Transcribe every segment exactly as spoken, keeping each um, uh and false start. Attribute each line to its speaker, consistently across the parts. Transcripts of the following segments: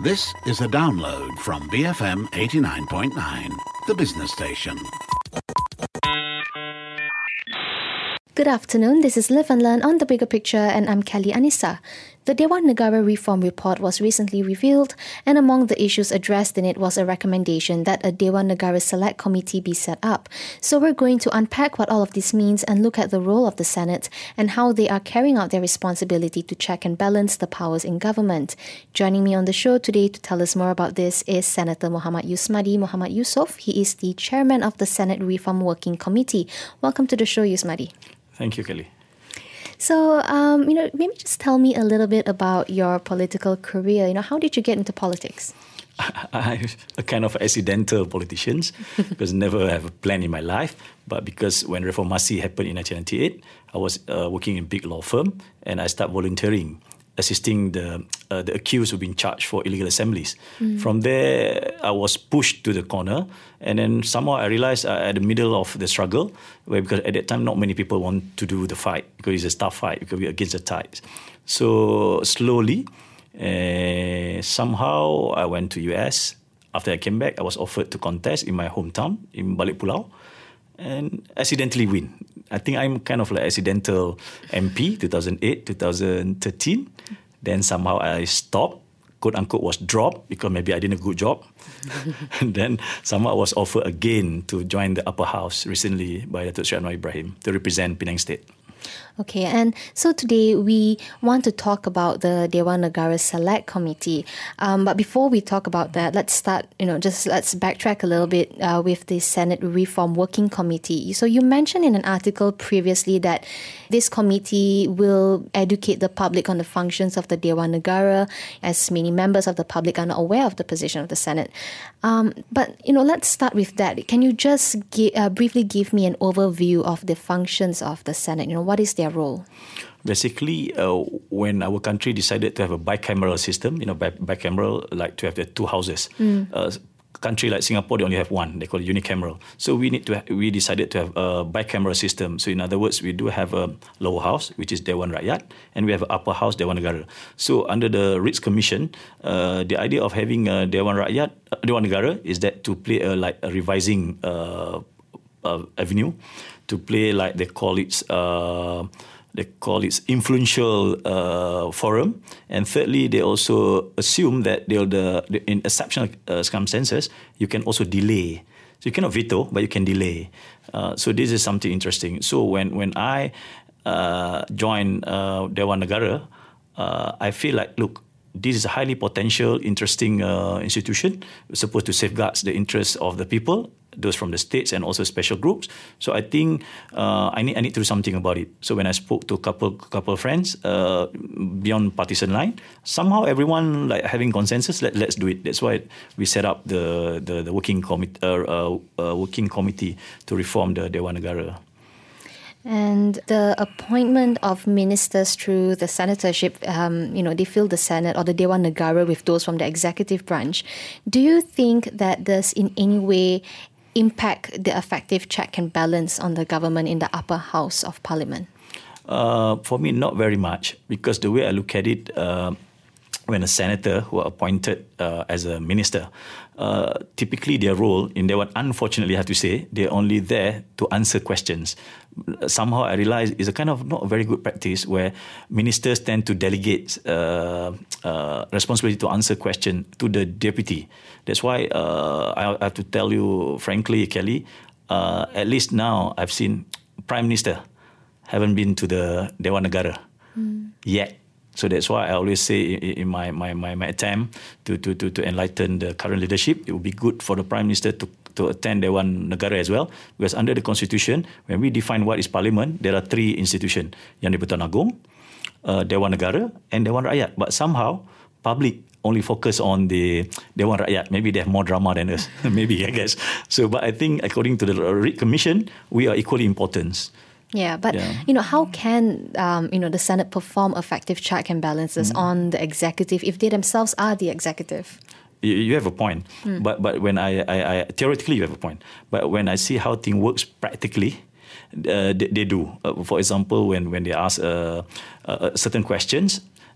Speaker 1: This is a download from B F M eighty-nine point nine, the business station.
Speaker 2: Good afternoon, this is Live and Learn on The Bigger Picture and I'm Kelly Anissa. The Dewan Negara Reform Report was recently revealed, and among the issues addressed in it was a recommendation that a Dewan Negara Select Committee be set up. So we're going to unpack what all of this means and look at the role of the Senate and how they are carrying out their responsibility to check and balance the powers in government. Joining me on the show today to tell us more about this is Senator Muhammad Yusmadi Muhammad Yusof. He is the chairman of the Senate Reform Working Committee. Welcome to the show, Yusmadi.
Speaker 3: Thank you, Kelly.
Speaker 2: So, um, you know, maybe just tell me a little bit about your political career. You know, how did you get into politics?
Speaker 3: I'm a kind of accidental politician because never have a plan in my life. But because when Reformasi happened in nineteen ninety-eight, I was uh, working in a big law firm and I started volunteering, assisting the uh, the accused who've been charged for illegal assemblies. Mm. From there, I was pushed to the corner, and then somehow I realized uh, at the middle of the struggle, where because at that time not many people want to do the fight because it's a tough fight because we're against the tides. So slowly, uh, somehow I went to U S. After I came back, I was offered to contest in my hometown in Balik Pulau, and accidentally win. I think I'm kind of like accidental M P, two thousand eight, two thousand thirteen. Then somehow I stopped, quote unquote, was dropped because maybe I did a good job. And then somehow I was offered again to join the upper house recently by Datuk Seri Anwar Ibrahim to represent Penang State.
Speaker 2: Okay, and so today we want to talk about the Dewan Negara Select Committee. Um, but before we talk about that, let's start, you know, just let's backtrack a little bit uh, with the Senate Reform Working Committee. So you mentioned in an article previously that this committee will educate the public on the functions of the Dewan Negara, as many members of the public are not aware of the position of the Senate. Um, but, you know, let's start with that. Can you just gi- uh, briefly give me an overview of the functions of the Senate? You know, what is their role?
Speaker 3: Basically, uh, when our country decided to have a bicameral system, you know, bi- bicameral, like to have the two houses. Mm. Uh, country like Singapore, they only have one. They call it unicameral. So we need to. Ha- we decided to have a bicameral system. So in other words, we do have a lower house, which is Dewan Rakyat, and we have an upper house, Dewan Negara. So under the Ritz Commission, uh, the idea of having a Dewan Rakyat, uh, Dewan Negara, is that to play a, like a revising uh, uh, avenue, to play like they call it. Uh, They call it influential uh, forum. And thirdly, they also assume that they'll the, the in exceptional uh, circumstances, you can also delay. So you cannot veto, but you can delay. Uh, so this is something interesting. So when when I uh, joined uh, Dewan Negara, uh, I feel like, look, this is a highly potential, interesting uh, institution supposed to safeguard the interests of the people, those from the states and also special groups. So I think uh, I need I need to do something about it. So when I spoke to a couple couple of friends uh, beyond partisan line, somehow everyone like having consensus. Let let's do it. That's why we set up the the, the working committee uh, uh, uh, working committee to reform the Dewan Negara.
Speaker 2: And the appointment of ministers through the senatorship, um, you know, they fill the Senate or the Dewan Negara with those from the executive branch. Do you think that this in any way impact the effective check and balance on the government in the upper house of Parliament?
Speaker 3: Uh, for me, not very much, because the way I look at it, uh, when a senator who are appointed uh, as a minister, uh, typically their role in Dewan, unfortunately I have to say, they're only there to answer questions. Somehow I realize it's a kind of not a very good practice where ministers tend to delegate uh, uh, responsibility to answer questions to the deputy. That's why uh, I have to tell you frankly, Kelly, uh, at least now I've seen Prime Minister haven't been to the Dewan Negara mm. yet. So that's why I always say in my my, my, my attempt to, to, to, to enlighten the current leadership, it would be good for the Prime Minister to, to attend Dewan Negara as well. Because under the Constitution, when we define what is Parliament, there are three institutions. Yang di-Pertuan Agong, uh, Dewan Negara and Dewan Rakyat. But somehow, public only focus on the Dewan Rakyat. Maybe they have more drama than us. Maybe, I guess. So, but I think according to the Ritz Commission, we are equally important.
Speaker 2: Yeah, but, yeah. you know, how can, um, you know, the Senate perform effective check and balances mm. on the executive if they themselves are the executive?
Speaker 3: You, you have a point. Mm. But but when I, I, I, theoretically you have a point. But when I see how things works practically, uh, they, they do. Uh, for example, when, when they ask uh, uh, certain questions,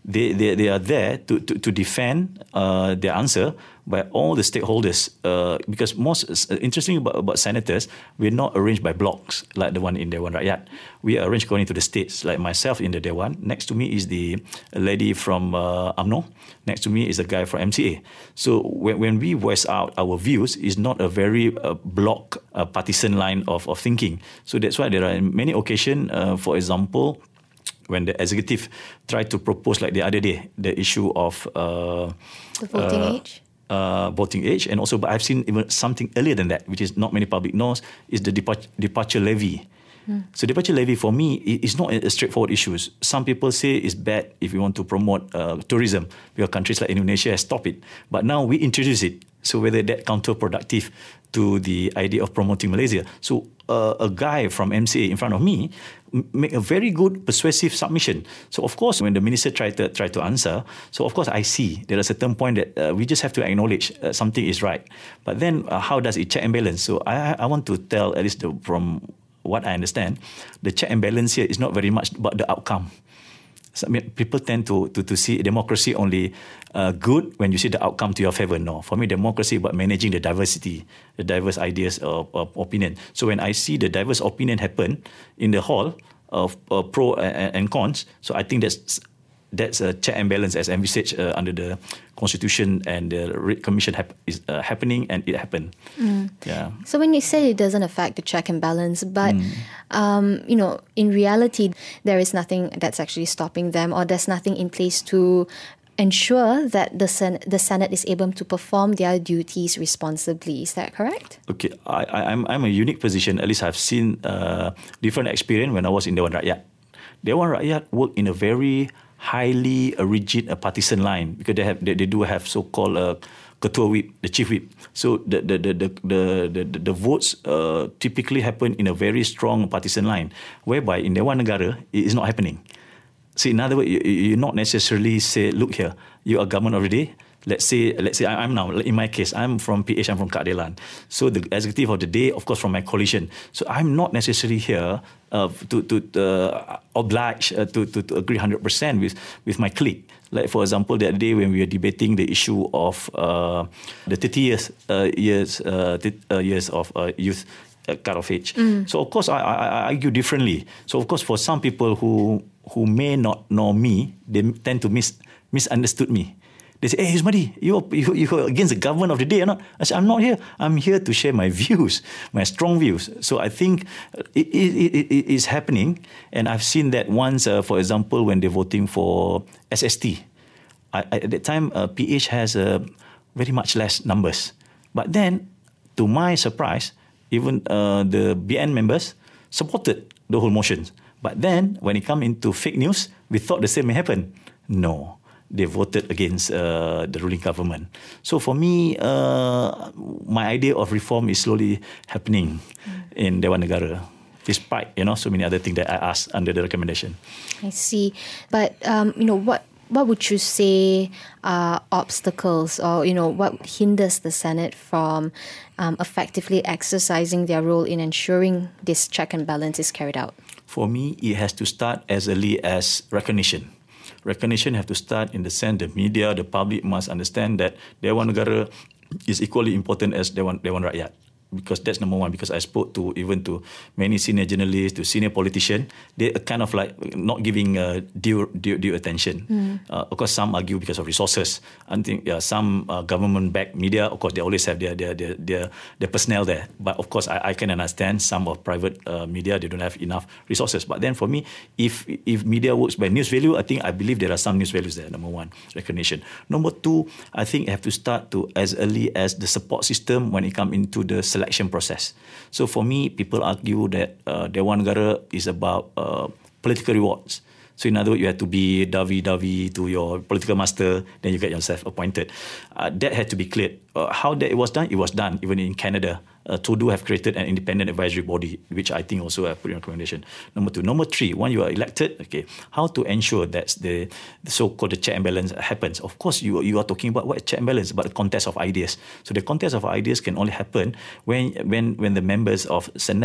Speaker 3: they they, they are there to to, to defend uh, their answer by all the stakeholders. Uh, because most uh, interesting about, about senators, we're not arranged by blocks like the one in Dewan Rakyat. We are arranged according to the states. Like myself in the Dewan, next to me is the lady from uh, U M N O. Next to me is the guy from M C A. So when, when we voice out our views, it's not a very uh, block, uh, partisan line of, of thinking. So that's why there are many occasions, uh, for example, when the executive tried to propose, like the other day, the issue of uh,
Speaker 2: the voting
Speaker 3: uh,
Speaker 2: age.
Speaker 3: Uh, voting age, and also, but I've seen even something earlier than that, which is not many public knows, is the depart- departure levy. Mm. So departure levy for me is not a straightforward issue. Some people say it's bad if we want to promote uh, tourism, because countries like Indonesia have stopped it. But now we introduce it. So whether that counterproductive to the idea of promoting Malaysia. So uh, a guy from M C A in front of me make a very good persuasive submission. So of course, when the minister tried to try to answer, so of course I see there is a certain point that uh, we just have to acknowledge uh, something is right. But then uh, how does it check and balance? So I I want to tell, at least the, from what I understand, the check and balance here is not very much about the outcome. So, I mean, people tend to, to, to see democracy only uh, good when you see the outcome to your favor. No, for me, democracy is about managing the diversity, the diverse ideas of, of opinion. So when I see the diverse opinion happen in the hall of uh, pro and, and cons, so I think that's that's a check and balance as envisaged uh, under the Constitution and the Red Commission hap- is uh, happening, and it happened. Mm. Yeah.
Speaker 2: So when you say it doesn't affect the check and balance, but mm. um, you know, in reality, there is nothing that's actually stopping them, or there's nothing in place to ensure that the Sen- the Senate is able to perform their duties responsibly. Is that correct?
Speaker 3: Okay, I, I, I'm I'm a unique position. At least I've seen uh, different experience when I was in Dewan Rakyat. Dewan Rakyat work in a very highly uh, rigid uh, partisan line, because they have they, they do have so-called uh, ketua whip, the chief whip. So the the the the the, the, the votes uh, typically happen in a very strong partisan line, whereby in Dewan Negara it is not happening. So in other words, you, you not necessarily say, look here, you are government of the day. Let's say, let's say I'm now, in my case, I'm from P H, I'm from Keadilan. So the executive of the day, of course, from my coalition. So I'm not necessarily here uh, to to uh, oblige uh, to, to to agree one hundred percent with with my clique. Like for example, the other day when we were debating the issue of uh, the thirty years uh, years uh, th- uh, years of uh, youth uh, cut off age. Mm. So of course, I, I, I argue differently. So of course, for some people who who may not know me, they tend to mis misunderstood me. They say, hey, Ismadi, you're, you're against the government of the day or not? I said, I'm not here. I'm here to share my views, my strong views. So I think it, it, it, it is happening. And I've seen that once, uh, for example, when they're voting for S S T. I, I, at that time, uh, P H has uh, very much less numbers. But then, to my surprise, even uh, the B N members supported the whole motion. But then, when it comes into fake news, we thought the same may happen. No. They voted against uh, the ruling government. So for me, uh, my idea of reform is slowly happening mm. in Dewan Negara, despite, you know, so many other things that I asked under the recommendation.
Speaker 2: I see. But, um, you know, what what would you say are obstacles, or, you know, what hinders the Senate from um, effectively exercising their role in ensuring this check and balance is carried out?
Speaker 3: For me, it has to start as early as recognition. Recognition have to start in the sense the media, the public must understand that Dewan Negara is equally important as Dewan, Dewan Rakyat. Because that's number one. Because I spoke to even to many senior journalists, to senior politicians, they are kind of like not giving uh, due, due due attention. Mm. Uh, of course, some argue because of resources. I think yeah, some uh, government-backed media, of course, they always have their their their their, their personnel there. But of course, I, I can understand some of private uh, media, they don't have enough resources. But then for me, if if media works by news value, I think I believe there are some news values there. Number one, recognition. Number two, I think you have to start to as early as the support system when it comes into the selection process. So for me, people argue that uh, Dewan Negara is about uh, political rewards. So in other words, you have to be dovey-dovey to your political master, then you get yourself appointed. Uh, that had to be cleared. Uh, how that it was done? It was done even in Canada. Uh, Trudeau have created an independent advisory body, which I think also I put in recommendation. Number two. Number three, when you are elected, okay, how to ensure that the, the so-called the check and balance happens. Of course, you, you are talking about what check and balance, about the contest of ideas. So the contest of ideas can only happen when when when the members of Senate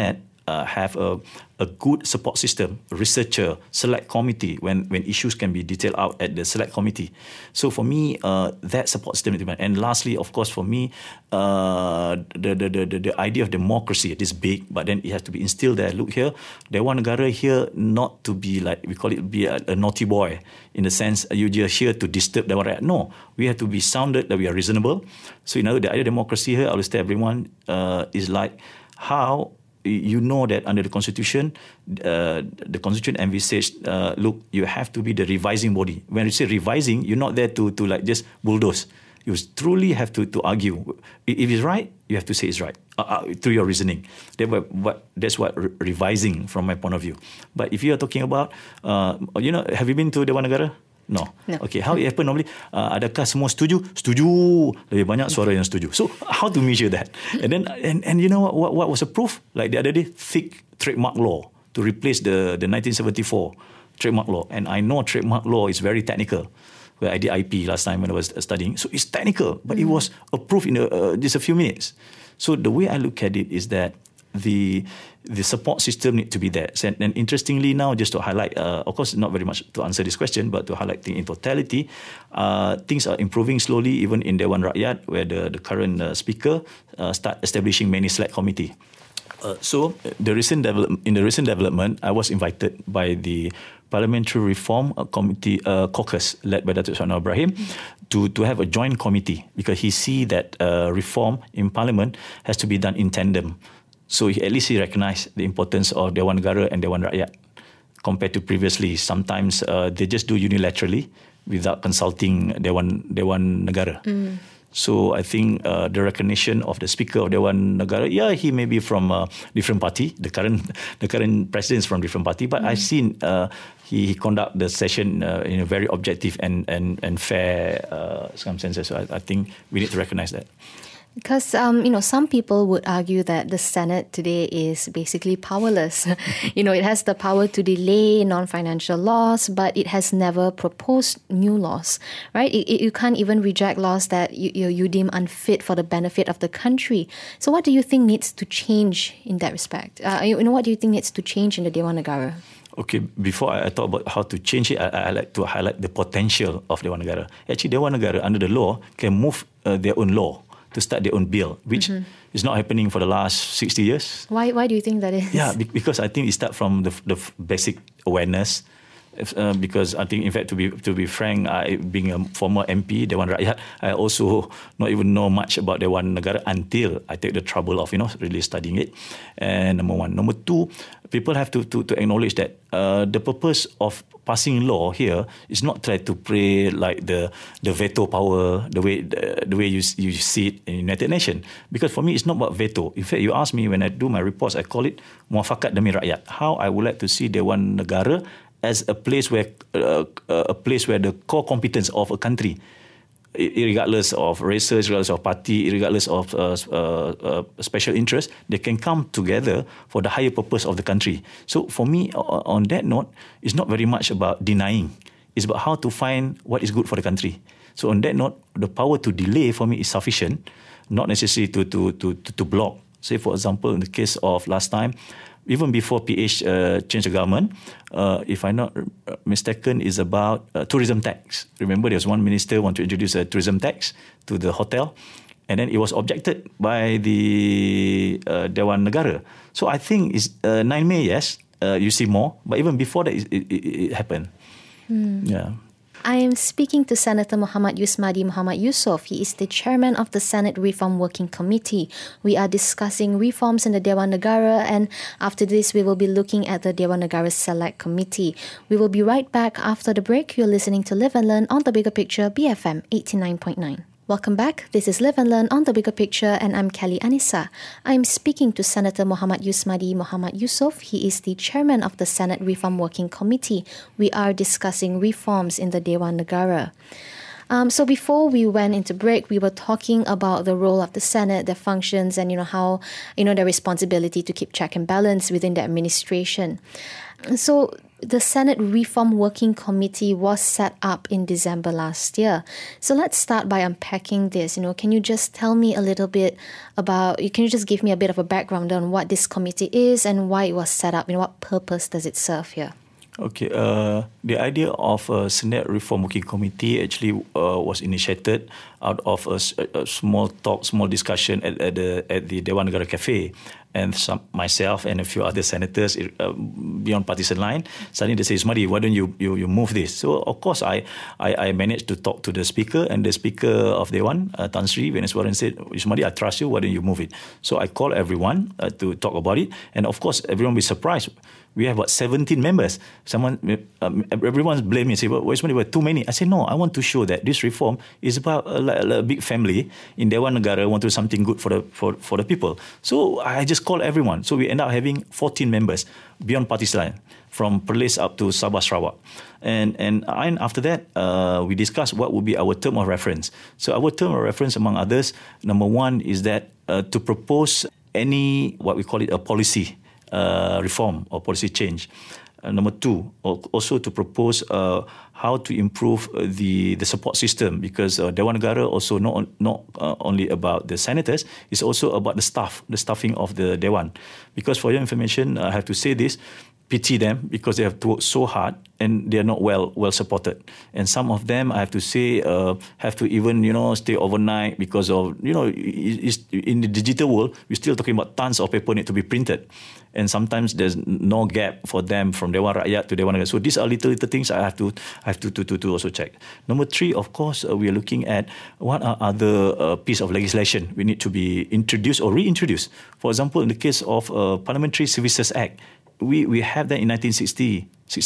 Speaker 3: uh, have a, a good support system, researcher, select committee, when, when issues can be detailed out at the select committee. So for me, uh, that support system is important. And lastly, of course, for me, uh, the, the, the, the idea of democracy, it is big, but then it has to be instilled there. Look here, Dewan Negara here not to be like, we call it, be a, a naughty boy, in the sense you're just here to disturb Dewan Rakyat. No, we have to be sounded that we are reasonable. So, you know, the idea of democracy here, I will tell everyone, uh, is like how you know that under the Constitution, uh, the Constitution envisaged, uh, look, you have to be the revising body. When you say revising, you're not there to, to like just bulldoze. You truly have to, to argue. If it's right, you have to say it's right uh, uh, through your reasoning. That what, that's what re- revising from my point of view. But if you are talking about, uh, you know, have you been to Dewan Negara? No.
Speaker 2: no.
Speaker 3: Okay, how it happen normally? Uh, adakah semua setuju? Setuju. Lebih banyak suara yang setuju. So how to measure that? And then and and you know what what, what was the proof? Like the other day, thick trademark law to replace the the nineteen seventy-four trademark law. And I know trademark law is very technical. Where I did I P last time when I was studying, so it's technical, but mm. it was approved in a, uh, just a few minutes. So the way I look at it is that the the support system need to be there. And, and interestingly now, just to highlight, uh, of course, not very much to answer this question, but to highlight things in totality, uh, things are improving slowly, even in Dewan Rakyat, where the, the current uh, speaker uh, start establishing many select committee. Uh, so the recent develop, in the recent development, I was invited by the Parliamentary Reform Committee uh, caucus led by Datuk Seri Anwar Ibrahim to, to have a joint committee, because he see that uh, reform in Parliament has to be done in tandem. So he, at least he recognised the importance of Dewan Negara and Dewan Rakyat compared to previously. Sometimes uh, they just do unilaterally without consulting Dewan Dewan Negara. Mm. So I think uh, the recognition of the Speaker of Dewan Negara, yeah, he may be from a different party. The current the current president is from different party, but mm. I've seen uh, he, he conduct the session uh, in a very objective and and and fair uh, circumstances. So I, I think we need to recognise that.
Speaker 2: Because, um, you know, some people would argue that the Senate today is basically powerless. You know, it has the power to delay non-financial laws, but it has never proposed new laws, right? It, it, you can't even reject laws that you, you, you deem unfit for the benefit of the country. So what do you think needs to change in that respect? Uh, you know, what do you think needs to change in the Dewan Negara?
Speaker 3: Okay, before I talk about how to change it, I, I like to highlight the potential of Dewan Negara. Actually, Dewan Negara, under the law, can move uh, their own law to start their own bill, which mm-hmm. is not happening for the last sixty years.
Speaker 2: Why Why do you think that is?
Speaker 3: Yeah, because I think it starts from the, the basic awareness. Uh, because I think, in fact, to be to be frank, I, being a former M P, Dewan Rakyat, I also not even know much about Dewan Negara until I take the trouble of, you know, really studying it. And number one. Number two, people have to to, to acknowledge that uh, the purpose of passing law here is not try to play like the the veto power, the way the, the way you you see it in United Nations. Because for me, it's not about veto. In fact, you ask me when I do my reports, I call it muafakat demi rakyat. How I would like to see Dewan Negara as a place where uh, a place where the core competence of a country, regardless of races, regardless of party, regardless of uh, uh, uh, special interest, they can come together for the higher purpose of the country. So for me, on that note, it's not very much about denying. It's about how to find what is good for the country. So on that note, the power to delay for me is sufficient, not necessarily to to to to, to block. Say, for example, in the case of last time, even before P H uh, changed the government, uh, if I'm not mistaken, is about uh, tourism tax. Remember, there was one minister want to introduce a tourism tax to the hotel, and then it was objected by the uh, Dewan Negara. So I think it's uh, nine May, yes, uh, you see more, but even before that, it, it, it happened. Hmm. Yeah.
Speaker 2: I am speaking to Senator Muhammad Yusmadi Muhammad Yusof. He is the chairman of the Senate Reform Working Committee. We are discussing reforms in the Dewan Negara, and after this, we will be looking at the Dewan Negara Select Committee. We will be right back after the break. You're listening to Live and Learn on The Bigger Picture, B F M eighty-nine point nine. Welcome back. This is Live and Learn on The Bigger Picture, and I'm Kelly Anissa. I'm speaking to Senator Muhammad Yusmadi Muhammad Yusof. He is the chairman of the Senate Reform Working Committee. We are discussing reforms in the Dewan Negara. Um, so before we went into break, we were talking about the role of the Senate, their functions, and you know how you know their responsibility to keep check and balance within the administration. So the Senate Reform Working Committee was set up in December last year. So let's start by unpacking this. You know, can you just tell me a little bit about, can you just give me a bit of a background on what this committee is and why it was set up? You know, what purpose does it serve here?
Speaker 3: Okay, uh, the idea of a Senate Reform Working Committee actually uh, was initiated out of a, a small talk, small discussion at, at the at the Dewan Negara Cafe, and some, myself and a few other senators uh, beyond partisan line. Suddenly they say, "Ismadi, why don't you, you you move this?" So of course I, I I managed to talk to the speaker, and the speaker of Dewan, uh, Tan Sri Veneswaran, said, "Ismadi, I trust you. Why don't you move it?" So I called everyone uh, to talk about it, and of course everyone will be surprised. We have about seventeen members. Someone, um, everyone's blaming me. Say, well, where's money? We're too many. I say, no. I want to show that this reform is about a, a, a big family in Dewan Negara. Want to do something good for the for, for the people. So I just call everyone. So we end up having fourteen members beyond party line, from Perlis up to Sabah Sarawak, and and and after that, uh, we discussed what would be our term of reference. So our term of reference, among others, number one is that uh, to propose any what we call it a policy. Uh, reform or policy change. Uh, number two, also to propose uh, how to improve uh, the the support system, because uh, Dewan Negara also not not uh, only about the senators, it's also about the staff, the staffing of the Dewan. Because for your information, I have to say this. Pity them because they have to work so hard and they are not well well supported. And some of them, I have to say, uh, have to even you know stay overnight because of you know it's, in the digital world we're still talking about tons of paper need to be printed, and sometimes there's no gap for them from Dewan Rakyat to Dewan Negara. So these are little little things I have to I have to to to, to also check. Number three, of course, uh, we are looking at what are other uh, piece of legislation we need to be introduced or reintroduced. For example, in the case of uh, Parliamentary Services Act. We we have that in nineteen sixties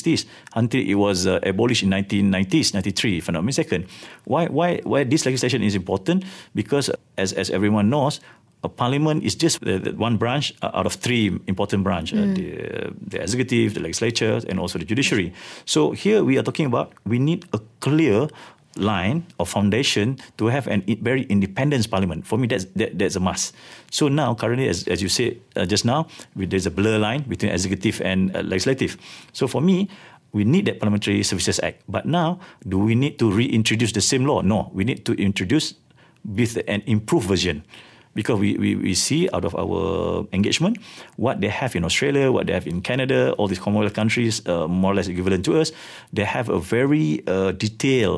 Speaker 3: until it was uh, abolished in nineteen nineties, ninety-three, if I'm not mistaken. Why why why this legislation is important? Because as as everyone knows, a parliament is just the, the one branch out of three important branches: mm. uh, the, uh, the executive, the legislature, and also the judiciary. So here we are talking about we need a clear line or foundation to have an very independent parliament. For me, that's that, that's a must. So now, currently, as as you said uh, just now, there's a blur line between executive and uh, legislative. So for me, we need that Parliamentary Services Act. But now, do we need to reintroduce the same law? No, we need to introduce with an improved version. Because we, we, we see out of our engagement what they have in Australia, what they have in Canada, all these Commonwealth countries, uh, more or less equivalent to us. They have a very uh, detailed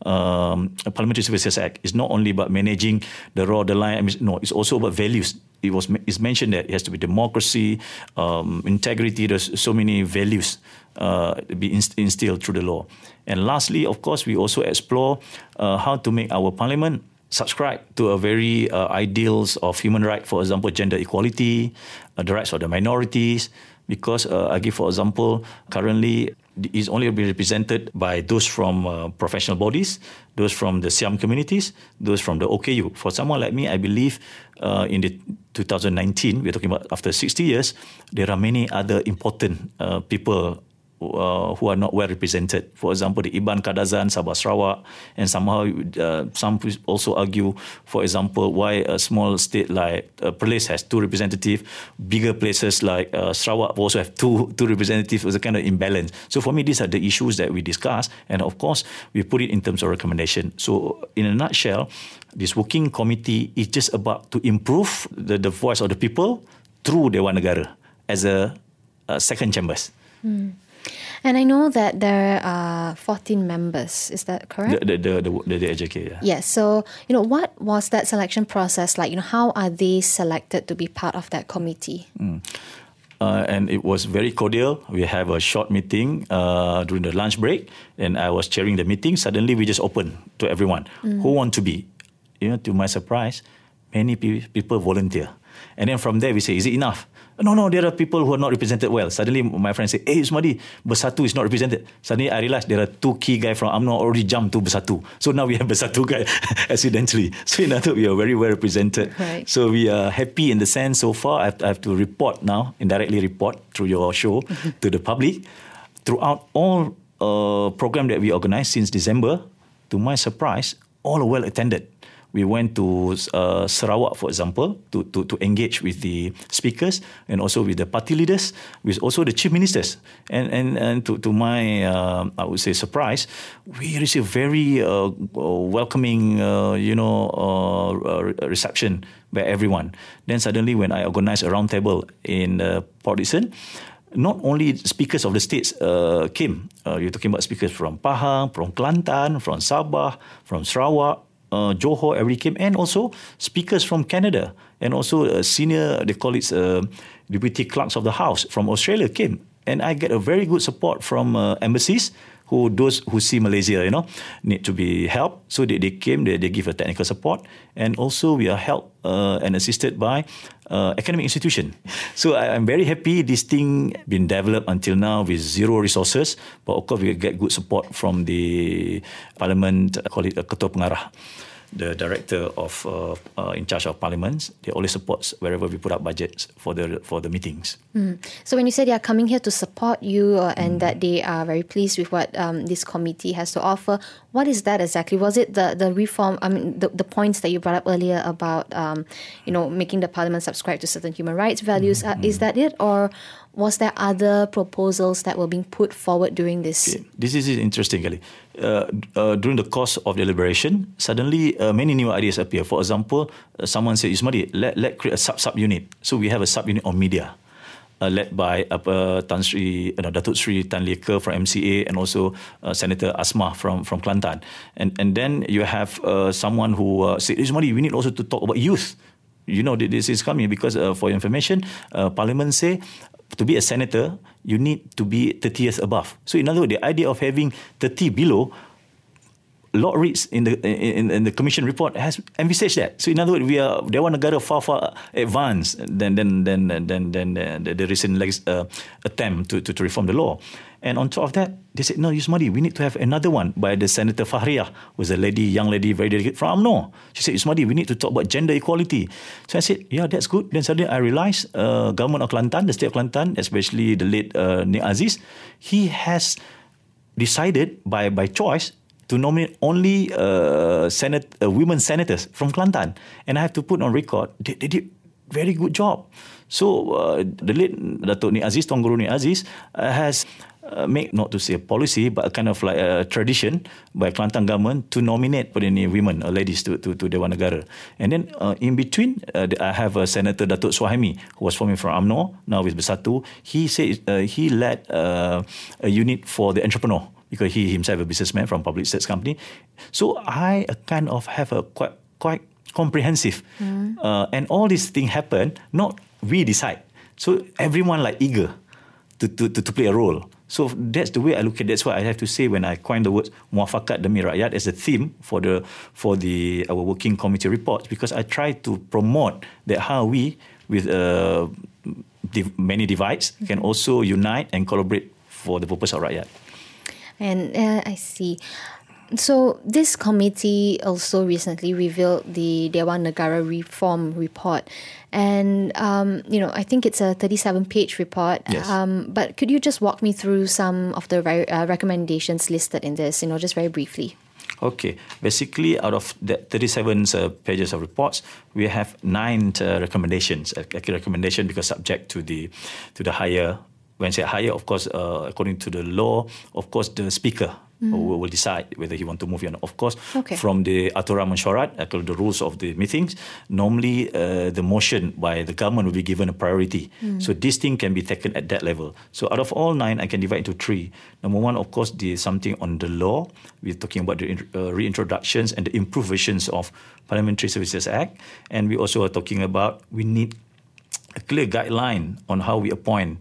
Speaker 3: um, Parliamentary Services Act. It's not only about managing the raw, the line. I mean, no, it's also about values. It was it's mentioned that it has to be democracy, um, integrity. There's so many values uh, be instilled through the law. And lastly, of course, we also explore uh, how to make our parliament subscribe to a very uh, ideals of human rights, for example, gender equality, uh, the rights of the minorities. Because uh, I give, for example, currently is only be represented by those from uh, professional bodies, those from the Siam communities, those from the O K U. For someone like me, I believe uh, in the two thousand nineteen, we're talking about after sixty years, there are many other important uh, people Uh, who are not well represented. For example, the Iban Kadazan, Sabah Sarawak, and somehow uh, some also argue, for example, why a small state like uh, Perlis has two representatives, bigger places like uh, Sarawak also have two two representatives. It's a kind of imbalance. So for me, these are the issues that we discuss, and of course, we put it in terms of recommendation. So in a nutshell, this working committee is just about to improve the, the voice of the people through Dewan Negara as a, a second chambers.
Speaker 2: Hmm. And I know that there are fourteen members. Is that correct?
Speaker 3: The the the the, the A J K. Yeah.
Speaker 2: Yes. So you know, what was that selection process like? You know, how are they selected to be part of that committee?
Speaker 3: Mm. Uh, and it was very cordial. We have a short meeting uh, during the lunch break, and I was chairing the meeting. Suddenly, we just opened to everyone mm. who want to be. You know, to my surprise, many pe- people volunteer, and then from there we say, is it enough? No, no, there are people who are not represented well. Suddenly, my friend say, hey, Ismadi, Bersatu is not represented. Suddenly, I realized there are two key guys from UMNO already jumped to Bersatu. So now we have Bersatu guy accidentally. So in other words, we are very well represented.
Speaker 2: Right.
Speaker 3: So we are happy in the sense so far. I have, I have to report now, indirectly report through your show to the public. Throughout all uh, program that we organized since December, to my surprise, all are well attended. We went to uh, Sarawak, for example, to, to, to engage with the speakers and also with the party leaders, with also the chief ministers. And and, and to, to my, uh, I would say, surprise, we received very uh, welcoming, uh, you know, uh, reception by everyone. Then suddenly when I organized a round table in uh, Port Dickson, not only speakers of the states uh, came. Uh, you're talking about speakers from Pahang, from Kelantan, from Sabah, from Sarawak, uh, Johor, everybody came, and also speakers from Canada, and also uh, senior, they call it uh, deputy clerks of the House from Australia came. And I get a very good support from uh, embassies, who those who see Malaysia, you know, need to be helped. So they, they came, they, they give a technical support. And also we are helped uh, and assisted by uh, academic institution. So I, I'm very happy this thing been developed until now with zero resources. But of course we get good support from the Parliament, I call it a Ketua Pengarah, the director of uh, uh, in charge of parliaments. They always support wherever we put up budgets for the for the meetings.
Speaker 2: Mm. So when you say they are coming here to support you uh, and mm. that they are very pleased with what um, this committee has to offer, what is that exactly? Was it the the reform? I mean, the, the points that you brought up earlier about um, you know, making the parliament subscribe to certain human rights values? Mm. Uh, is that it, or was there other proposals that were being put forward during this?
Speaker 3: Okay. This is interesting, Kelly. Uh, uh, during the course of deliberation, suddenly uh, many new ideas appear. For example, uh, someone said, Ismadi, let, let create a sub-sub unit. So we have a sub-unit on media, uh, led by uh, Tan Sri, uh, Datuk Sri Tan Lee Ke from M C A, and also uh, Senator Asma from, from Kelantan. And, and then you have uh, someone who uh, said, Ismadi, we need also to talk about youth. You know, this is coming because uh, for your information, uh, Parliament say, to be a senator, you need to be thirty years above. So in other words, the idea of having thirty below, Lord reads in the in, in the commission report has envisaged that. So in other words, we are Dewan Negara far far advanced than than than than than uh, the, the recent uh, attempt to, to to reform the law. And on top of that, they said, no, Yusmadi, we need to have another one by the Senator Fahriah, who was a lady, young lady, very dedicated from UMNO. She said, Yusmadi, we need to talk about gender equality. So I said, yeah, that's good. Then suddenly I realized uh, government of Kelantan, the state of Kelantan, especially the late uh, Nik Aziz, he has decided by by choice to nominate only uh, senate, uh, women senators from Kelantan. And I have to put on record, they, they did very good job. So uh, the late Datuk Nik Aziz, Tuan Guru Nik Aziz, uh, has uh, made, not to say a policy, but a kind of like a tradition by Kelantan government to nominate any women or ladies to, to, to Dewan Negara. And then uh, in between, uh, I have a Senator Datuk Suhaimi, who was forming from UMNO, now with Bersatu. He said uh, he led uh, a unit for the entrepreneur, because he himself a businessman from public sector company. So I uh, kind of have a quite quite comprehensive. Mm. Uh, and all these things happen, not we decide. So everyone like eager to, to, to, to play a role. So that's the way I look at it. That's why I have to say when I coin the words Muafakat Demi Rakyat as a theme for the for the our working committee reports, because I try to promote that how we, with uh, div- many divides, mm-hmm. can also unite and collaborate for the purpose of rakyat.
Speaker 2: And uh, I see. So this committee also recently revealed the Dewan Negara Reform Report. And, um, you know, I think it's a thirty-seven page report.
Speaker 3: Yes.
Speaker 2: Um, but could you just walk me through some of the re- uh, recommendations listed in this, you know, just very briefly?
Speaker 3: Okay. Basically, out of the thirty-seven uh, pages of reports, we have nine uh, recommendations. A, a recommendation because subject to the to the higher. When I say higher, of course, uh, according to the law, of course, the speaker mm. will, will decide whether he want to move on. Of course, okay. From the Aturan Mesyuarat, the rules of the meetings, normally uh, the motion by the government will be given a priority. Mm. So this thing can be taken at that level. So out of all nine, I can divide into three. Number one, of course, the something on the law. We're talking about the uh, reintroductions and the improved versions of Parliamentary Services Act. And we also are talking about we need a clear guideline on how we appoint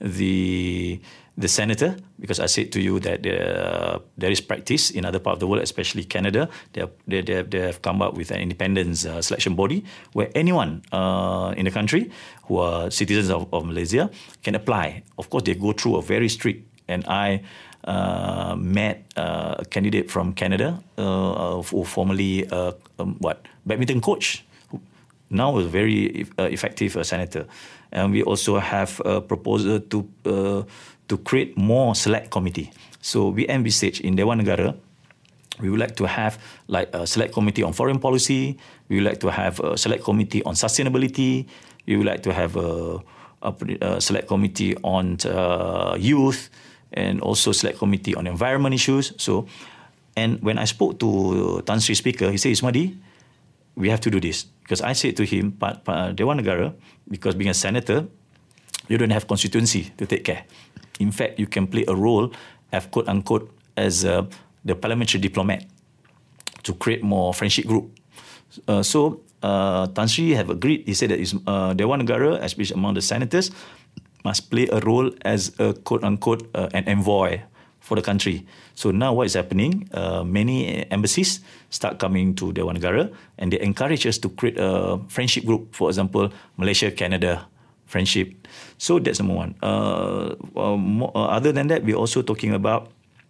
Speaker 3: the the senator, because I said to you that there, there is practice in other parts of the world, especially Canada. They have, they, they have, they have come up with an independent uh, selection body where anyone uh, in the country who are citizens of, of Malaysia can apply. Of course, they go through a very strict, and I uh, met uh, a candidate from Canada uh, who formerly uh, um, what badminton coach, who now is a very uh, effective uh, senator. And we also have a proposal to uh, to create more select committee. So we envisage in Dewan Negara, We would like to have like a select committee on foreign policy. We would like to have a select committee on sustainability. We would like to have a, a, a select committee on uh, youth, and also select committee on environment issues. So, and when I spoke to Tan Sri Speaker, he said, Ismadi, we have to do this. Because I said to him, Pak, Pak Dewan Negara, because being a senator, you don't have constituency to take care. In fact, you can play a role, as quote unquote, as uh, the parliamentary diplomat to create more friendship group. Uh, so, uh, Tan Sri have agreed. He said that uh, Dewan Negara, especially among the senators, must play a role as a quote unquote uh, an envoy for the country. So now what is happening? Uh, many embassies start coming to Dewan Negara, and they encourage us to create a friendship group. For example, Malaysia, Canada friendship. So that's number one. Uh, uh, more, uh, other than that, we're also talking about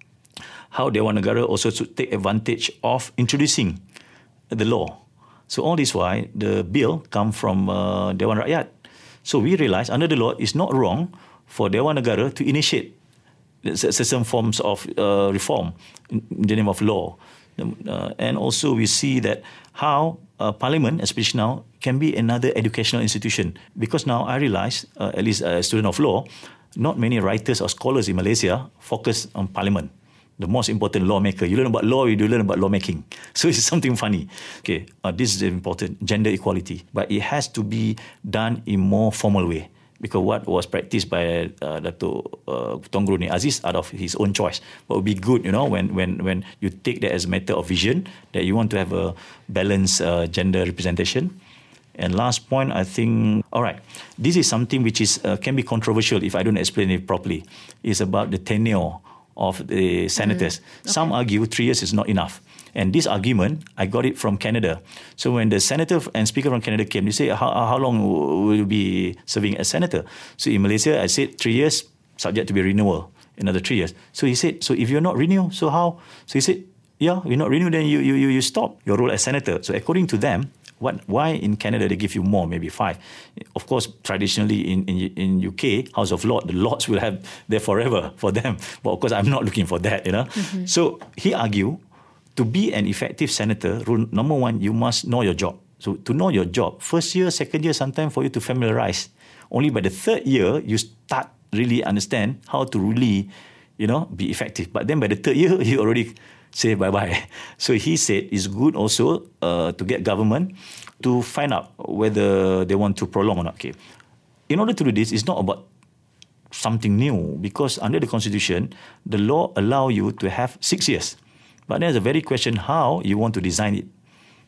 Speaker 3: how Dewan Negara also should take advantage of introducing the law. So all this why the bill come from uh, Dewan Rakyat. So we realise under the law it's not wrong for Dewan Negara to initiate certain forms of uh, reform in the name of law. Uh, and also we see that how uh, Parliament, especially now, can be another educational institution. Because now I realise, uh, at least a student of law, not many writers or scholars in Malaysia focus on Parliament. The most important lawmaker. You learn about law, you do learn about lawmaking. So it's something funny. Okay, uh, this is important, gender equality. But it has to be done in more formal way. Because what was practiced by uh, Dato' uh, Tuan Guru Ni Aziz out of his own choice. But it would be good, you know, when, when, when you take that as a matter of vision, that you want to have a balanced uh, gender representation. And last point, I think, all right, this is something which is uh, can be controversial if I don't explain it properly. It's about the tenure of the senators. Mm, okay. Some argue three years is not enough. And this argument, I got it from Canada. So when the senator and speaker from Canada came, they say, how, how long will you be serving as senator? So in Malaysia, I said three years, subject to be renewal, another three years. So he said, so if you're not renewed, so how? So he said, yeah, you're not renewed, then you, you, you stop your role as senator. So according to them, What? Why in Canada they give you more, maybe five? Of course, traditionally in, in in U K, House of Lords, the Lords will have there forever for them. But of course, I'm not looking for that, you know. Mm-hmm. So he argued, to be an effective senator, rule number one, you must know your job. So to know your job, first year, second year, sometimes for you to familiarize. Only by the third year, you start really understand how to really, you know, be effective. But then by the third year, you already say bye-bye. So he said it's good also uh, to get government to find out whether they want to prolong or not. Okay. In order to do this, it's not about something new, because under the Constitution, the law allow you to have six years. But there's a very question how you want to design it,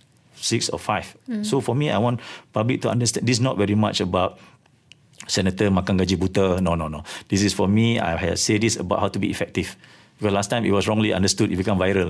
Speaker 3: six or five. Mm. So for me, I want public to understand this is not very much about senator makan gaji buta. No, no, no. This is for me, I have said this about how to be effective. Because last time it was wrongly understood, it became viral.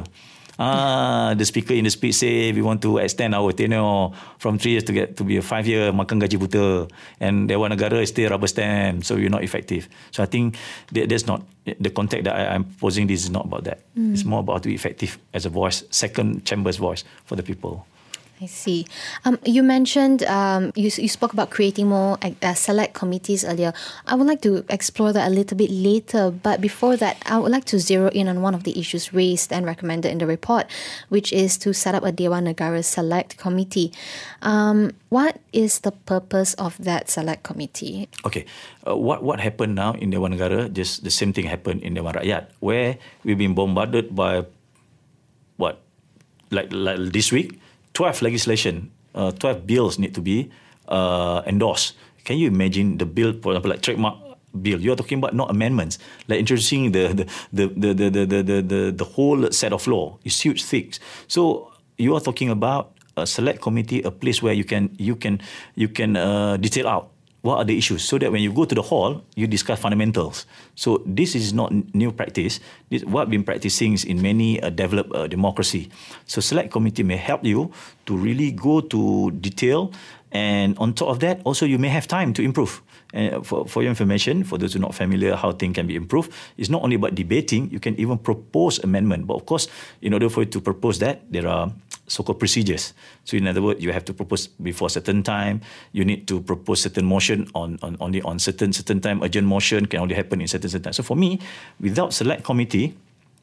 Speaker 3: Ah, the speaker in the speech say we want to extend our tenure from three years to get to be a five year, makan gaji buta, and Dewan Negara is still rubber stamp, so we're not effective. So I think that, that's not the context that I, I'm posing. This is not about that. Mm. It's more about to be effective as a voice, second chamber's voice for the people.
Speaker 2: I see. Um, you mentioned, um, you, you spoke about creating more uh, select committees earlier. I would like to explore that a little bit later. But before that, I would like to zero in on one of the issues raised and recommended in the report, which is to set up a Dewan Negara Select Committee. Um, what is the purpose of that Select Committee?
Speaker 3: Okay. Uh, what, what happened now in Dewan Negara, just the same thing happened in Dewan Rakyat, where we've been bombarded by, what, like, like this week, twelve legislation, uh, twelve bills need to be uh, endorsed. Can you imagine the bill, for example, like trademark bill? You're talking about not amendments, like introducing the the the the the the the, the, the whole set of law. It's huge things. So you are talking about a select committee, a place where you can you can you can uh, detail out what are the issues, so that when you go to the hall, you discuss fundamentals. So this is not new practice. This what been practicing is in many uh, developed uh, democracy. So select committee may help you to really go to detail, and on top of that, also you may have time to improve. And for, for your information, for those who are not familiar how things can be improved, it's not only about debating, you can even propose amendment. But of course, in order for you to propose that, there are so-called procedures. So in other words, you have to propose before a certain time. You need to propose certain motion on, on only on certain certain time. Urgent motion can only happen in certain certain time. So for me, without select committee,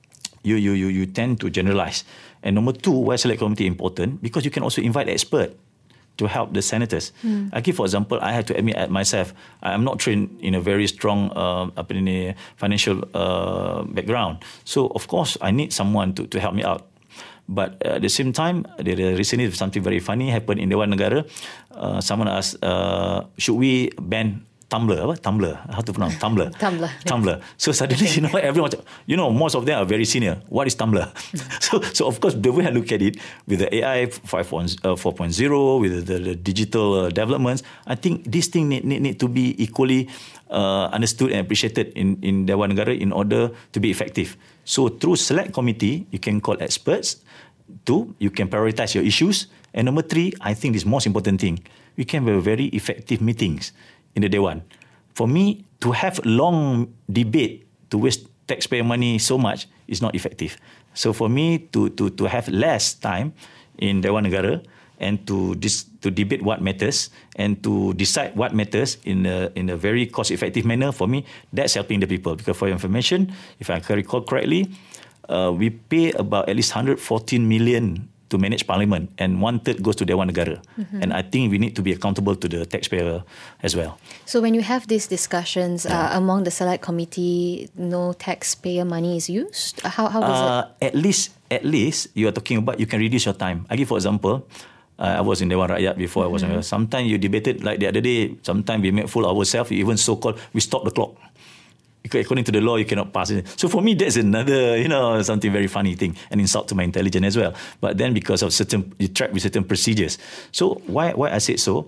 Speaker 3: you you you you tend to generalize. And number two, why select committee important? Because you can also invite expert to help the senators. Mm. I give, for example, I have to admit at myself, I'm not trained in a very strong uh, apa ni, financial uh, background. So, of course, I need someone to, to help me out. But uh, at the same time, there recently something very funny happened in Dewan Negara. Uh, someone asked, uh, should we ban Tumblr, apa? Tumblr, how to pronounce Tumblr?
Speaker 2: Tumblr.
Speaker 3: Tumblr. So suddenly, you know, everyone, you know, most of them are very senior. What is Tumblr? so, so of course, the way I look at it, with the A I five point oh, four point oh, with the, the digital uh, developments, I think this thing need, need, need to be equally uh, understood and appreciated in, in Dewan Negara in order to be effective. So through select committee, you can call experts. Two, you can prioritize your issues. And number three, I think this most important thing, we can have very effective meetings in the Dewan. For me, to have long debate to waste taxpayer money so much is not effective. So for me, to to to have less time in Dewan Negara and to dis, to debate what matters and to decide what matters in a in a very cost-effective manner, for me, that's helping the people. Because for your information, if I can recall correctly, uh, we pay about at least one hundred fourteen million to manage parliament, and one third goes to Dewan Negara. Mm-hmm. And I think we need to be accountable to the taxpayer as well.
Speaker 2: So when you have these discussions yeah. uh, among the select committee, no taxpayer money is used? How how does
Speaker 3: uh,
Speaker 2: it?
Speaker 3: At least, at least you are talking about you can reduce your time. I give for example, uh, I was in Dewan Rakyat before. Mm-hmm. I was sometimes you debated like the other day. Sometimes we make fool ourselves. Even so called we stop the clock. According to the law, you cannot pass it. So for me, that's another, you know, something very funny thing, an insult to my intelligence as well. But then because of certain, you track with certain procedures. So why why I said so?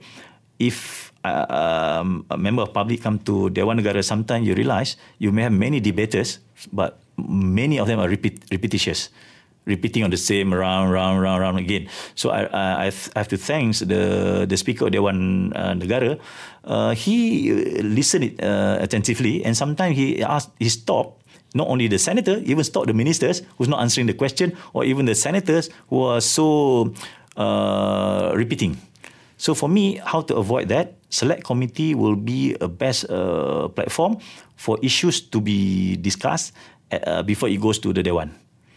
Speaker 3: If uh, um, a member of public come to Dewan Negara, sometimes you realise you may have many debaters, but many of them are repeat, repetitious. Repeating on the same round, round, round, round again. So I, I, I have to thank the the Speaker of Dewan uh, Negara. Uh, he listened it uh, attentively, and sometimes he asked, he stopped not only the senator, even stopped the ministers who's not answering the question, or even the senators who are so uh, repeating. So for me, how to avoid that? Select committee will be a best uh, platform for issues to be discussed uh, before it goes to the Dewan.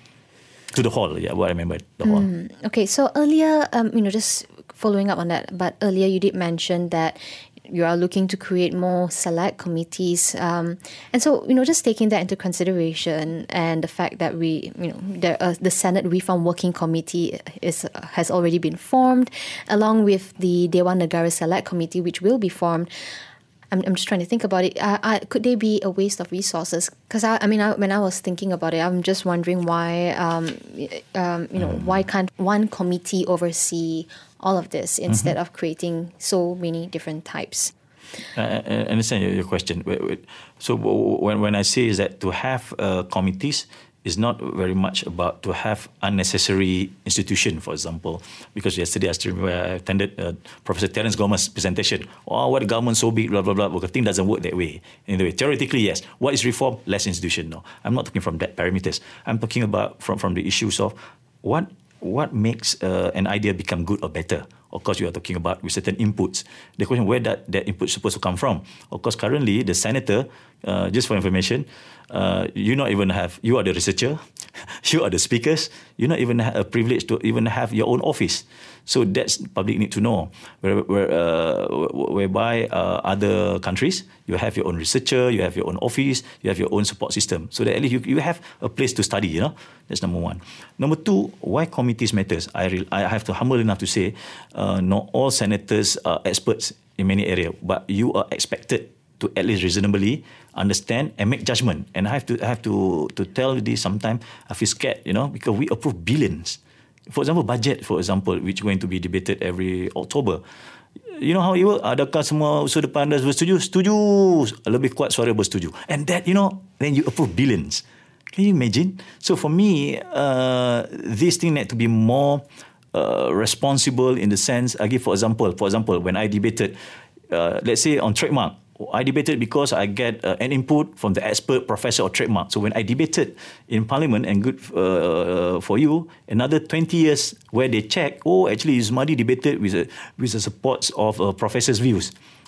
Speaker 3: To the hall, yeah, what I remember, the hall.
Speaker 2: Mm, okay, so earlier, um, you know, just following up on that, but earlier you did mention that you are looking to create more select committees. Um, and so, you know, just taking that into consideration and the fact that we, you know, there, uh, the Senate Reform Working Committee is uh, has already been formed, along with the Dewan Negara Select Committee, which will be formed. I'm, I'm just trying to think about it. Uh, I, could they be a waste of resources? Because I, I mean, I, when I was thinking about it, I'm just wondering why, um, um, you know, why can't one committee oversee all of this instead mm-hmm. of creating so many different types?
Speaker 3: I, I understand your, your question. So when when I say is that to have uh, committees is not very much about to have unnecessary institution, for example. Because yesterday I still remember I attended uh, Professor Terence Gomez's presentation. Oh, what the government so big, blah, blah, blah. But the thing doesn't work that way. In the way, theoretically, yes. What is reform? Less institution. No, I'm not talking from that parameters. I'm talking about from, from the issues of what what makes uh, an idea become good or better. Of course, you are talking about with certain inputs. The question, where that, that input is supposed to come from? Of course, currently, the senator, uh, just for information, uh, you not even have, you are the researcher, you are the speakers, you not even have a privilege to even have your own office. So that's public need to know. Where, where, uh, whereby uh, other countries, you have your own researcher, you have your own office, you have your own support system. So that at least you, you have a place to study, you know. That's number one. Number two, why committees matters? I, re- I have to humble enough to say, uh, not all senators are experts in many areas, but you are expected to at least reasonably understand and make judgment. And I have to I have to to tell this sometimes I feel scared, you know, because we approve billions. For example, budget, for example, which is going to be debated every October. You know how it works? Adakah semua usul depan dah bersetuju? Setuju. Lebih kuat suara bersetuju. And that, you know, then you approve billions. Can you imagine? So for me, uh, this thing need to be more uh, responsible in the sense, I give for example, for example, when I debated, uh, let's say on trademark, I debated because I get uh, an input from the expert professor of trademark. So when I debated in Parliament, and good uh, for you, another twenty years where they check, oh, actually Ismadi debated with a, with the support of a professor's views.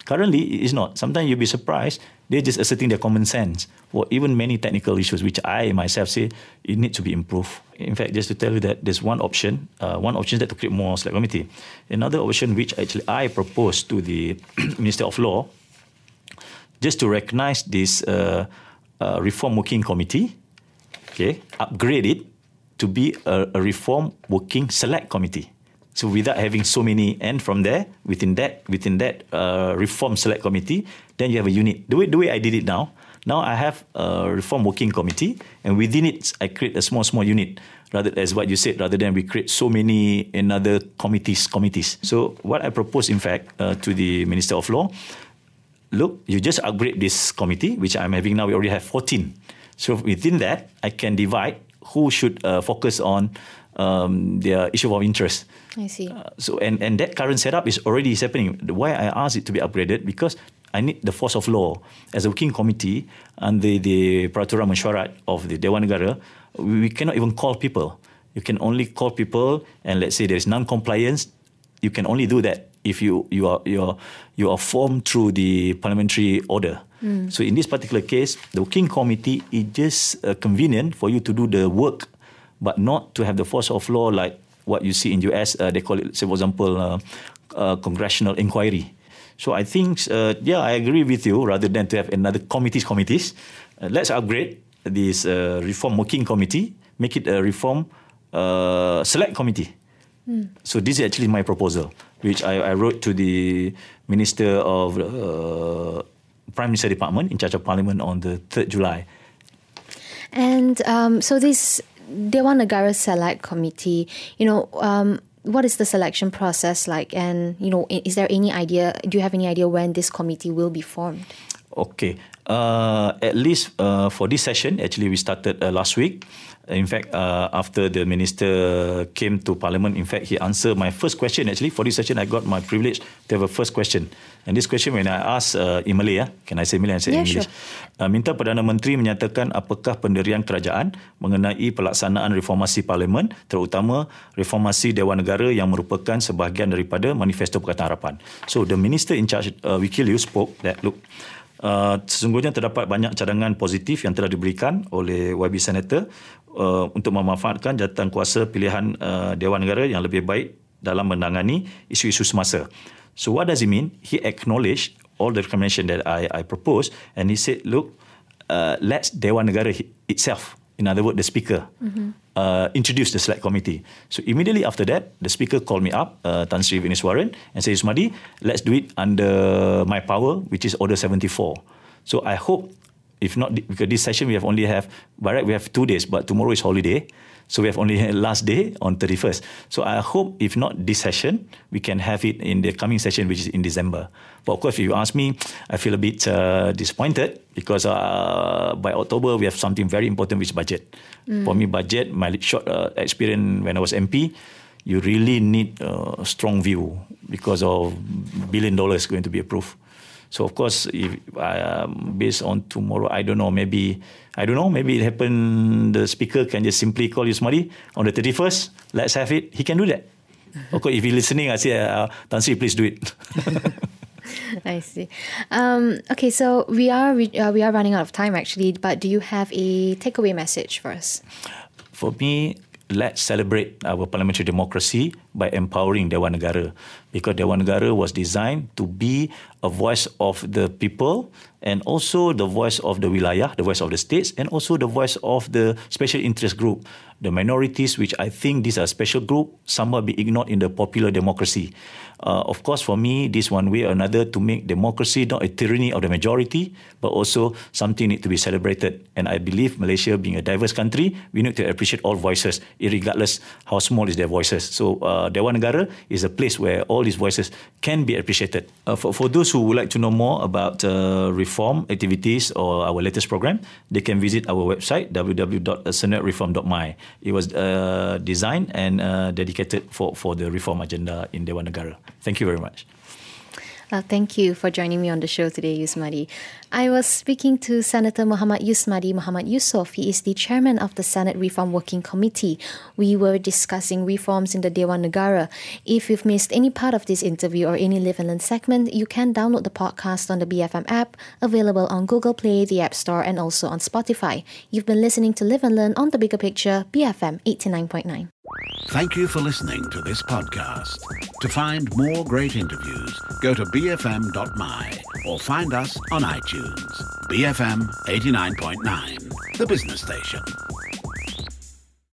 Speaker 3: Currently, it is not. Sometimes you'll be surprised. They're just asserting their common sense for even many technical issues, which I myself say it needs to be improved. In fact, just to tell you that there's one option, uh, one option is that to create more select committee. Another option which actually I proposed to the Minister of Law, just to recognise this uh, uh, reform working committee, okay, upgrade it to be a, a reform working select committee. So without having so many, and from there, within that, within that uh, reform select committee, then you have a unit. The way the way I did it now, now I have a reform working committee, and within it, I create a small small unit. Rather, as what you said, rather than we create so many another committees committees. So what I propose, in fact, uh, to the Minister of Law, look, you just upgrade this committee, which I'm having now. We already have fourteen. So within that, I can divide who should uh, focus on um, their issue of interest.
Speaker 2: I see.
Speaker 3: Uh, so and, and that current setup is already happening. Why I asked it to be upgraded, because I need the force of law. As a working committee under the Peraturan Mesyuarat of the Dewan Negara, we, we cannot even call people. You can only call people, and let's say there is non-compliance. You can only do that if you you are you are you are formed through the parliamentary order. Mm. So in this particular case, the working committee is just uh, convenient for you to do the work, but not to have the force of law like what you see in U S. Uh, they call it, say for example, uh, uh, congressional inquiry. So I think, uh, yeah, I agree with you. Rather than to have another committees, committees, uh, let's upgrade this uh, reform working committee, make it a reform uh, select committee. Mm. So this is actually my proposal, which I, I wrote to the Minister of uh, Prime Minister Department in charge of Parliament on the third of July.
Speaker 2: And um, so this Dewan Negara Select Committee, you know, um, what is the selection process like? And, you know, is there any idea, do you have any idea when this committee will be formed?
Speaker 3: Okay. Uh, at least uh, for this session, actually we started uh, last week. In fact, uh, after the minister came to Parliament, in fact, he answered my first question. Actually, for this session, I got my privilege to have a first question. And this question, when I asked uh, in Malay, uh, can I say Malay? I say
Speaker 2: yeah,
Speaker 3: English.
Speaker 2: Sure.
Speaker 3: Uh, minta Perdana Menteri menyatakan apakah pendirian kerajaan mengenai pelaksanaan reformasi Parlimen, terutama reformasi Dewan Negara yang merupakan sebahagian daripada Manifesto Pakatan Harapan. So, the minister in charge, uh, Wiki Liew, spoke that, look, Uh, sesungguhnya terdapat banyak cadangan positif yang telah diberikan oleh Y B Senator uh, untuk memanfaatkan jawatan kuasa pilihan uh, Dewan Negara yang lebih baik dalam menangani isu-isu semasa. So what does it mean? He acknowledged all the recommendation that I, I proposed, and he said, look, uh, let's Dewan Negara itself, in other words, the Speaker, mm-hmm. uh, introduce the Select Committee. So immediately after that, the Speaker called me up, uh, Tan Sri Vineswaran, and said, Yusmadi, let's do it under my power, which is Order seventy-four. So I hope, if not, because this session we have only have, by right, we have two days, but tomorrow is holiday. So we have only last day on thirty-first. So I hope, if not this session, we can have it in the coming session, which is in December. But of course, if you ask me, I feel a bit uh, disappointed because uh, by October, we have something very important, which is budget. Mm. For me, budget, my short uh, experience when I was M P, you really need a strong view because of billion dollars going to be approved. So of course, if uh, based on tomorrow, I don't know, maybe, I don't know, maybe it happened, the Speaker can just simply call Yusmadi on the thirty-first, let's have it. He can do that. Okay, if he's listening, I say, uh, Tan Sri, please do it.
Speaker 2: I see. Um, okay, so we are re- uh, we are running out of time actually, but do you have a takeaway message for us?
Speaker 3: For me, let's celebrate our parliamentary democracy by empowering Dewan Negara, because Dewan Negara was designed to be a voice of the people and also the voice of the wilayah, the voice of the states, and also the voice of the special interest group, the minorities, which I think these are special group, somewhat be ignored in the popular democracy. Uh, of course, for me, this one way or another to make democracy not a tyranny of the majority, but also something need to be celebrated. And I believe Malaysia being a diverse country, we need to appreciate all voices, regardless how small is their voices. So uh, Dewan Negara is a place where all these voices can be appreciated. Uh, for, for those who would like to know more about uh, reform activities or our latest program, they can visit our website, w w w dot senate reform dot my. It was uh, designed and uh, dedicated for, for the reform agenda in Dewan Negara. Thank you very much.
Speaker 2: Uh, thank you for joining me on the show today, Yusmadi. I was speaking to Senator Muhammad Yusmadi Muhammad Yusof. He is the chairman of the Senate Reform Working Committee. We were discussing reforms in the Dewan Negara. If you've missed any part of this interview or any Live and Learn segment, you can download the podcast on the B F M app, available on Google Play, the App Store, and also on Spotify. You've been listening to Live and Learn on The Bigger Picture, B F M eighty-nine point nine.
Speaker 1: Thank you for listening to this podcast. To find more great interviews, go to b f m dot m y or find us on iTunes. B F M eighty-nine point nine, the business station.